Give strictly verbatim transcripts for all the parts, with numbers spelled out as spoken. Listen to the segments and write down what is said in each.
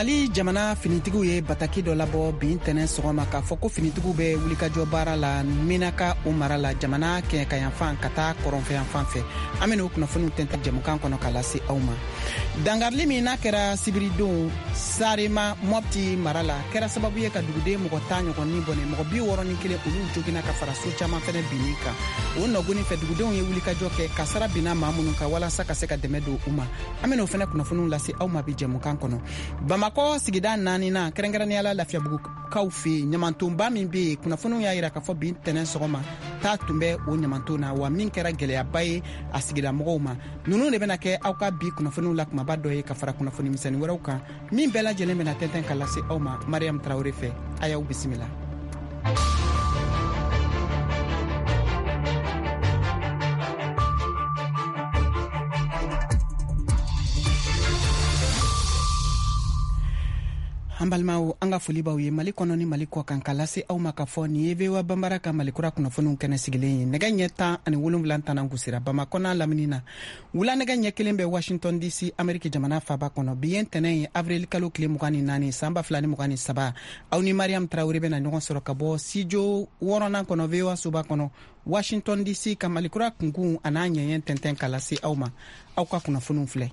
Mali jamana finitigiw ye bataki dɔ labɔ bin tɛnɛ sɔgɔma k'a fɔ ko finitigiw bɛ wulikajɔ baara la Minaka o mara la jamana kɛɲɛ ka yanfan ka taa kɔrɔnfɛyanfan fɛ. An bɛna o kunnafoniw tɛntɛn jamukan kɔnɔ k'a lase aw ma. Dangarili min n'a kɛra sibiridon Sarema Mopti mara la kɛra sababu ye ka duguden mɔgɔ tan ɲɔgɔn ni bɔnɛ mɔgɔ bi wɔɔrɔ ni kelen olu jogina ka fara so caman fɛnɛ binni kan. O nɔgɔni fɛ dugudenw ye wulikajɔ kɛ kasara binna maa minnu kan walasa ka se ka dɛmɛ don u ma. An bɛna o fɛnɛ kunnafoniw lase aw ma bi jamukan kɔnɔ. Bamakɔ sigida naani na kɛrɛnkɛrɛnniyala Lafiyabugukaw fɛ ɲamantonba min bɛ yen kunnafoniw y'a jira k'a fɔ bin tɛnɛ sɔgɔma taa tun bɛ o ɲamanton na wa min kɛra gɛlɛyaba ye a sigida mɔgɔw ma. Ninnu de bɛna kɛ aw ka bi kunnafoniw la kumaba dɔ ye ka fara kunnafoni misɛnnin wɛrɛw kan min bɛɛ lajɛlen bɛna tɛntɛn ka lase aw ma. Mariam Tarawele fɛ a y'aw bisimila. An balimaw an ka foli b'aw ye Mali kɔnɔ ni Mali kɔ kan ka lase aw ma ka fɔ nin ye V O A Banbara ka Malikura kunnafoniw kɛnɛ sigilen ye nɛgɛ ɲɛ tan ani wolonwula tannan gosira Bamakɔ n'a lamini na wula nɛgɛ ɲɛ kelen bɛ Washington D C Ameriki jamana faaba kɔnɔ bi ye ntɛnɛn ye avril kalo tile mugan ni naani san ba fila ni mugan ni saba aw ni Mariam Tarawele bɛna ɲɔgɔn sɔrɔ ka bɔ studio wɔɔrɔnan kɔnɔ V O A soba kɔnɔ Washington D C ka Malikura kunkun a n'a ɲɛɲɛ tɛntɛn ka lase aw ma aw ka kunnafoniw filɛ.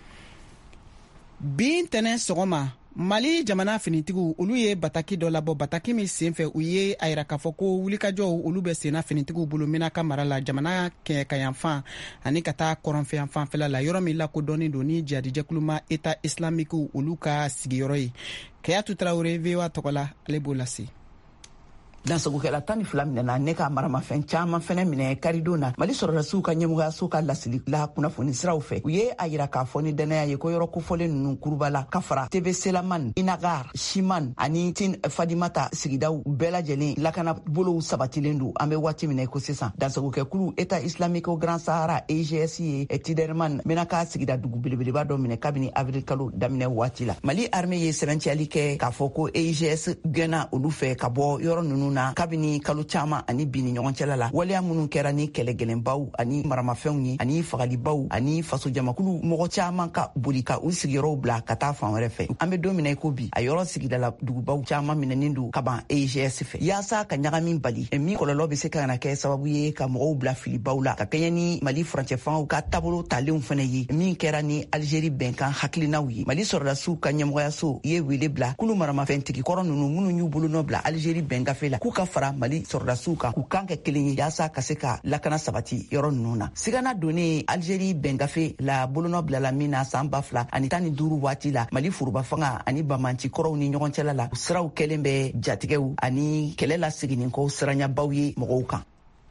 Bi ntɛnɛn sɔgɔma Mali jamana finitigiw olu ye bataki dɔ labɔ bataki min senfɛ u ye a yira k'a fɔ ko wulikajɔw olu bɛ senna finitigiw bolo Minaka mara la jamana kɛɲɛ ka yanfan ani ka taa kɔrɔnfɛyan fanfɛla la yɔrɔ min lakodɔnnen don ni jihadijɛkuluma État islamique olu ka sigiyɔrɔ ye. Kayatu Tarawele V O A tɔgɔ la ale b'o lase. Dansagokɛla tan ni fila minɛna ne ka maramafɛn caman fɛnɛ minɛ karidon na Mali sɔrɔdasiw ka ɲɛmɔgɔyaso ka lasili la kunnafoni siraw fɛ u ye a yira k'a fɔ ni dɛnɛya ye ko yɔrɔ kofɔlen ninnu kurubala ka fara T V Selaman, Inagar, Shiman ani Tin Fadimata sigidaw bɛɛ lajɛlen lakana bolow sabatilen don an bɛ waati minɛ ko sisan dansagokɛkulu État islamique au Grand Sahara E G S ye Tiderman Minaka sigida dugu belebeleba dɔ minɛ kabini avril kalo daminɛ waati la Mali armée ye sɛbɛncɛli kɛ k'a fɔ ko E G S gɛnna olu fɛ ka bɔ yɔrɔ ninnu na kabini kalo caman ani bi ni ɲɔgɔn cɛla la waleya minnu kɛra ni kɛlɛ gɛlɛnbaw ani maramafɛnw ye ani fagalibaw ani faso jamakulu mɔgɔ caman ka boli ka u sigiyɔrɔw bila ka taa fan wɛrɛ fɛ an bɛ don min na i ko bi a yɔrɔ sigida la dugubaw caman minɛnen don ka ban E G S fɛ yaasa ka ɲagami bali min kɔlɔlɔ bɛ se ka na kɛ sababu ye ka mɔgɔw bila filibaw la ka kɛɲɛ ni Mali furancɛfanw ka taabolo talenw fana ye min kɛra ni Algérie bɛnkan hakilinaw ye Mali sɔrɔdasiw ka ɲɛmɔgɔyaso ye wele bila kulu maramafɛntigi kɔrɔ ninnu minnu y'u bolonɔ bila Algérie bɛngafe la k'u ka fara Mali sɔrɔdasiw kan k'u kan kɛ kelen ye yaasa ka se ka lakana sabati yɔrɔ ninnu na sigana donnen Algérie bɛngafe la bolonɔ bilala min na san ba fila ani tan ni duuru waati la Mali furuba fanga ani bamanci kɔrɔw ni ɲɔgɔn cɛla la siraw kɛlen bɛ jatigɛw ani kɛlɛ la seginnin kɔ siranyabaw ye mɔgɔw kan.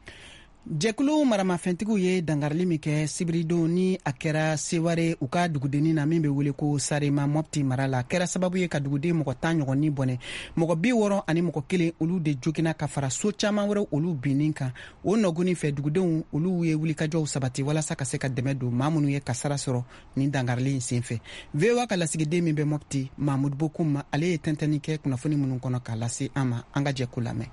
Jɛkulu maramafɛntigiw ye dangarili min kɛ sibiridon ni a kɛra Seware u ka dugudennin na min bɛ wele ko Sarema Mopti mara la kɛra sababu ye ka duguden mɔgɔ tan ɲɔgɔn ni bɔnɛ mɔgɔ bi wɔɔrɔ ani mɔgɔ kelen olu de jogina ka fara so caman wɛrɛ olu binnin kan o nɔgɔnin fɛ dugudenw olu ye wulikajɔw sabati walasa ka se ka dɛmɛ don maa minnu ye kasara sɔrɔ ni dangarili in senfɛ. V O A ka lasigiden min bɛ Mopti Mahmud Bokum ale ye tɛntɛnni kɛ kunnafoni minnu kɔnɔ k'a lase an ma an ka jɛku lamɛn.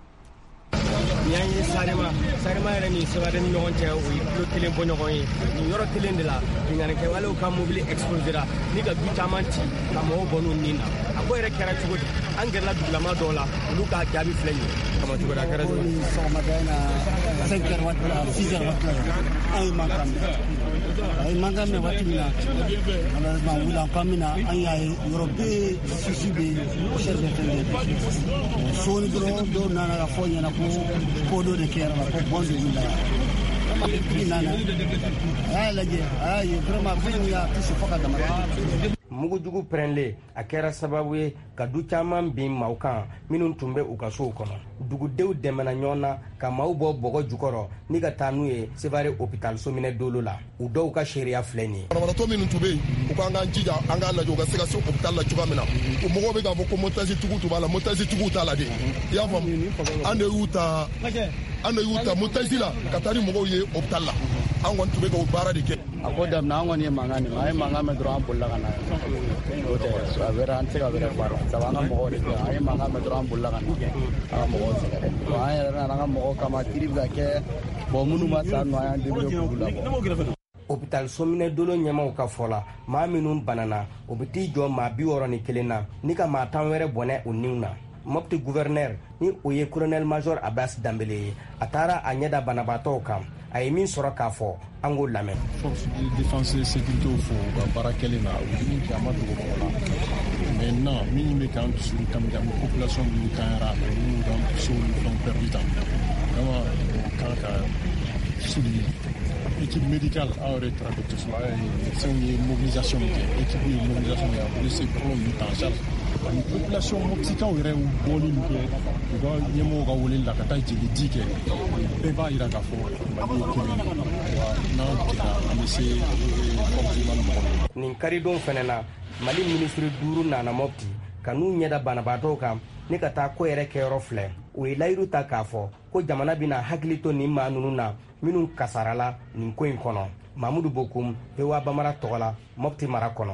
Yan ye Sarema Sarema yɛrɛ ni Seware ni ɲɔgɔn cɛ o ye kilo kelen bɔ ɲɔgɔn ye nin yɔrɔ kelen de la bingannikɛwalew ka mobili explosera ni ka du caman ci ka mɔgɔw bɔ n'u nin na a ko yɛrɛ kɛra cogo di an gɛrɛla dugulama dɔw la olu ka jaabi filɛ nin ye kama cogo da kɛra cogo di sɔgɔmada in na cinq heures waati la six heures waati la an ye mankan mɛn a ye mankan mɛn waati min na malheureusement wula kan min na an y'a ye yɔrɔ bɛɛ sisi bɛ chef de fɛn bɛ soni dɔrɔn dɔw nana ka fɔ ɲɛna ko ko dɔ de kɛra ko bɔn de wulila yan nana a y'a lajɛ a y'a ye vraiment fɛn y'a kisi fɔ ka dama mugujugu pɛrɛnlen a kɛra sababu ye ka du caman bin maaw kan minnu tun bɛ u ka sow kɔnɔ dugudenw dɛmɛna ɲɔgɔn na ka maaw bɔ bɔgɔ jukɔrɔ ni ka taa n'u ye Seware hôpital sominɛ dolo la u dɔw ka sariya filɛ nin ye banabagatɔ minnu tun bɛ yen u k'an k'an jija an k'a lajɛ u ka se ka se hôpital la cogoya min na u mɔgɔw bɛ k'a fɔ ko montage tigiw tun b'a la montage tigiw t'a la de i y'a faamu an de y'u ta an de y'u ta montage la ka taa ni mɔgɔw ye hôpital la an kɔni tun bɛ ka o baara de kɛ a ko daminɛ an kɔni ye mankan de ma an ye mankan mɛn dɔrɔn an bolila ka na o tɛ a wɛrɛ an tɛ se ka wɛrɛ fara sabu an ka mɔgɔw de kɛ an ye mankan mɛn dɔrɔn an bolila ka na an ka mɔgɔw sɛgɛrɛ an yɛrɛ nana an ka mɔgɔw kama kiri bɛ ka kɛ bon minnu ma sa nɔ an y'an débrouillé k'olu labɔ hôpital Somminɛ Dolo ɲɛmaw ka fɔ la maa minnu banana o bɛ t'i jɔ maa bi wɔɔrɔ ni kelen na ni ka maa tan wɛrɛ bɔnɛ o niw na. Mopti gouverneur ni o ye colonel major Abbas Dambele ye a taara a ɲɛda banabaatɔw kan a ye min sɔrɔ k'a fɔ an k'o lamɛn. Force de défense et sécurité fo ka baara kɛlen na u ni jama dogo mɔgɔ la maintenant min bɛ k'an dusu kam jam population min kan yɛrɛ a n'u k'an dusu ni fɛnw perdu tan vraiment o kan ka souligner. Équipe médicale a yɛrɛ taara dɔgɔtɔrɔso la a ye médecins ye mobilisation min kɛ équipe ye mobilisation kɛ a bolo se problème min ta en charge ani population moptikaw yɛrɛ u bɔli min kɛ u ka ɲɛmɔgɔw ka weleli la ka taa jeli di kɛ bɛɛ b'a yira k'a fɔ Mali ye kelen wa n'an jɛra an bɛ se kɔnfilima ni mɔgɔ min. Nin karidon fɛnɛ na Mali ministre duuru nana Mopti ka n'u ɲɛda banabaatɔw kan ni ka taa ko yɛrɛ kɛyɔrɔ filɛ o ye layiru ta k'a fɔ ko jamana bɛna hakili to nin maa ninnu na minnu kasarala nin ko in kɔnɔ. Mamudu Bokum, V O A Bamara tɔgɔ la, Mopti mara kɔnɔ.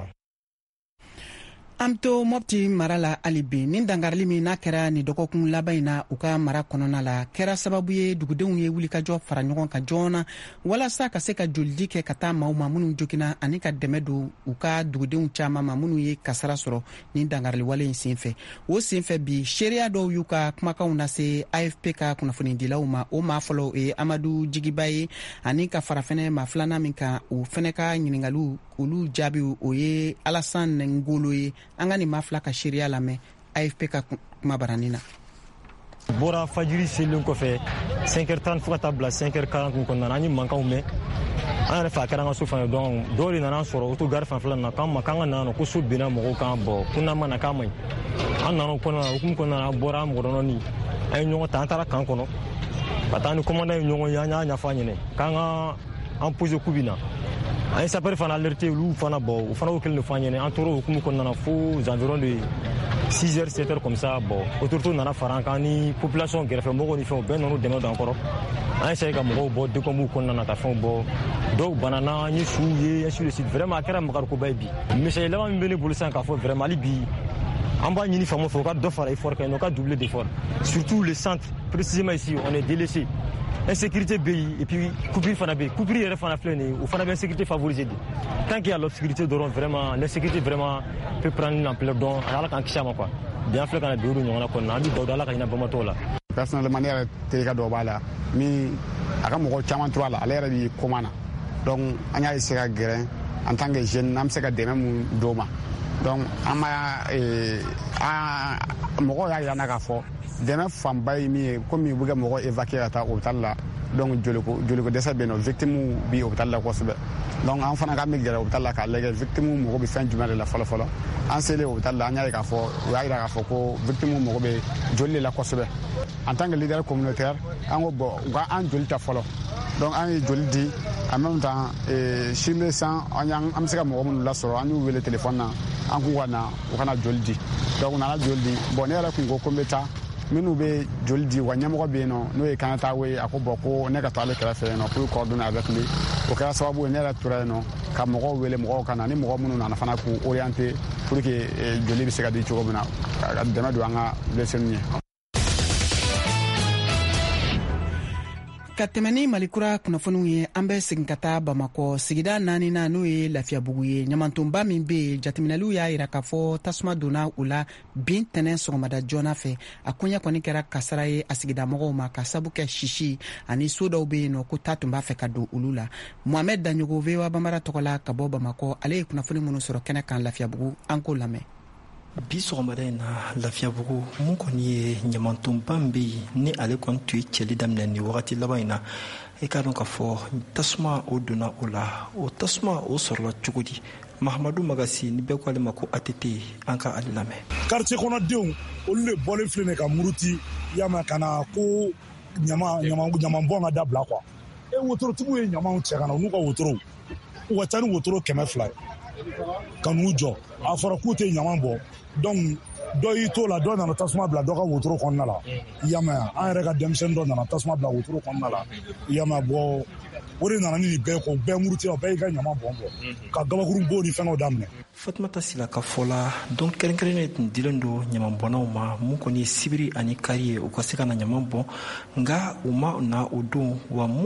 An to Mopti mara la hali bi nin dangarili min n'a kɛra nin dɔgɔkun laban in na u ka mara kɔnɔna la kɛra sababu ye dugudenw ye wulikajɔ fara ɲɔgɔn kan joona walasa ka se ka jolidi kɛ ka taa maaw ma minnu joginna ani ka dɛmɛ don u ka dugudenw caman ma minnu ye kasara sɔrɔ nin dangariliwale in senfɛ o senfɛ bi seereya dɔw y'u ka kumakanw lase A F P ka kunnafonidilaw ma o maa fɔlɔ ye Amadu Jigiba ye ani ka fara fɛnɛ maa filanan min kan o fɛnɛ ka ɲiningaliw olu jaabi o ye Alassane Ngolo ye an ka nin maa fila ka seereya lamɛn A F P ka kuma barani na. Bɔra fajiri selen kɔfɛ cinq heures trente fo ka taa bila cinq heures quarante kɔnɔna na an ye mankanw mɛn an yɛrɛ fɛ a kɛra an ka so fan ye donc dɔw de nana sɔrɔ auto gare fanfɛla na k'an ma k'an ka na ko so benna mɔgɔw kan bɔ ko n'an ma na k'an ma ɲi an nana o kɔnɔna na hukumu kɔnɔna na an bɔra an mɔgɔ dɔɔni an ye ɲɔgɔn ta an taara kan kɔnɔ ka taa ni commandant ye ɲɔgɔn ye an y'a ɲɛfɔ a ɲɛnɛ k'an ka an poser coup bi na an ye sapeur fana alerté olu fana bɔ u fana y'o kelen de fɔ an ɲɛnɛ an tora o hukumu kɔnɔna na fo aux environs de six heures sept heures comme ça bon autorité nana fara an kan ni population gɛrɛfɛ mɔgɔw ni fɛnw bɛɛ nana dɛmɛ don an kɔrɔ an essaye ka mɔgɔw bɔ décombres kɔnɔna na ka fɛnw bɔ dɔw banana an ye suw ye ainsi de suite vraiment a kɛra makarikoba ye bi message laban min bɛ ne bolo sisan k'a fɔ vraiment hali bi an b'a ɲini faamaw fɛ u ka dɔ fara effort kan u ka doubler d'effort surtout le centre précisément ici on est délaissé insécurité bɛ yen et puis coupure fana bɛ yen coupure yɛrɛ fana filɛ nin ye o fana bɛ insécurité favoriser de tant qu'il y a l'obscurité dɔrɔn vraiment l'insécurité vraiment peut prendre une ampleur dɔn ala k'an kisi a ma quoi bi an filɛ ka na bi o ɲɔgɔn na kɔnɔna an bɛ dugawu don ala ka hinɛ bamamatɔw la. personnellement ne yɛrɛ terikɛ dɔw b'a la min a ka mɔgɔ caman tora a la ale yɛrɛ bɛ koma na donc an y'a essayer ka gɛrɛ en tant que jeune an bɛ se ka dɛmɛ mun d'o ma donc an ma mɔgɔw y'a yira n na k'a fɔ dɛmɛ fanba ye min ye komi u bɛ kɛ mɔgɔ évacuer ka taa hôpital la donc joliko joliko dɛsɛ bɛ yen nɔ victime bi hôpital la kosɛbɛ donc an fana k'an bɛ gɛrɛ hôpital la k'a lajɛ victime mago bɛ fɛn jumɛn de la fɔlɔ fɔlɔ an selen hôpital la an y'a ye k'a fɔ u y'a jira k'a fɔ ko victime mago bɛ joli de la kosɛbɛ en tant que leader communautaire an ko bon u ka an joli ta fɔlɔ donc an ye joli di en même temps sur le sang an bɛ se ka mɔgɔ minnu lasɔrɔ an y'u wele téléphone na an k'u ka na u kana joli di donc u nana joli di bon ne yɛrɛ kun ko ko n bɛ taa minnu bɛ joli di wa ɲɛmɔgɔ bɛ yen nɔ n'o ye Kanatawe ye a ko bon ko ne ka to ale kɛrɛfɛ yen nɔ pour coordonner avec lui o kɛra sababu ye ne yɛrɛ tora yen nɔ ka mɔgɔw wele mɔgɔw ka na ni mɔgɔ minnu nana fana k'u orienter pour que joli bɛ se ka di cogo min na ka dɛmɛ don an ka blessés ye. Ka tɛmɛ ni Malikura kunnafoniw ye an bɛ segin ka taa Bamakɔ sigida naani na n'o ye Lafiyabugu ye ɲamantonba min bɛ yen jateminɛliw y'a jira k'a fɔ tasuma donna u la bin tɛnɛ sɔgɔmada joona fɛ a koɲɛ kɔni kɛra kasara ye a sigida mɔgɔw ma ka sabu kɛ sisi ani so dɔw bɛ yen nɔ ko taa tun b'a fɛ ka don olu la Mohamed Danyogo V O A Bamara tɔgɔ la ka bɔ Bamakɔ ale ye kunnafoni minnu sɔrɔ kɛnɛ kan Lafiyabugu an k'o lamɛn. Bi sɔgɔmada in na Lafiyabugu mun kɔni ye ɲamantonba min bɛ yen ni ale kɔni tun ye cɛli daminɛ nin wagati laban in na i k'a dɔn k'a fɔ tasuma o donna o la o tasuma o sɔrɔla cogo di Mahamadu Magasi ni bɛɛ ko ale ma ko A T T an ka ale lamɛn. quartier kɔnɔdenw olu de bɔlen filɛ nin ka muruti yama ka na ko ɲama ɲama ɲamanbɔn ka dabila quoi e wotorotigiw ye ɲamaw cɛ ka na u n'u ka wotorow u ka ca ni wotoro kɛmɛ fila ye ka n'u jɔ a fɔra k'u tɛ ɲama bɔ donc dɔ y'i to la dɔ nana tasuma bila dɔ ka wotoro kɔnɔna la yama an yɛrɛ ka denmisɛnnin dɔ nana tasuma bila wotoro kɔnɔna la yama bɔ o de nana ni nin bɛɛ kɔ bɛɛ muruti bɛɛ y'i ka ɲama bɔn bɔ ka gabakurun bo ni fɛngɛw daminɛ. Fatumata Sila ka fɔ la donc kɛrɛnkɛrɛnnen tun dilen don ɲamanbɔnnaw ma mun kɔni ye sibiri ani kari ye u ka se ka na ɲama bɔn nka u ma na o don wa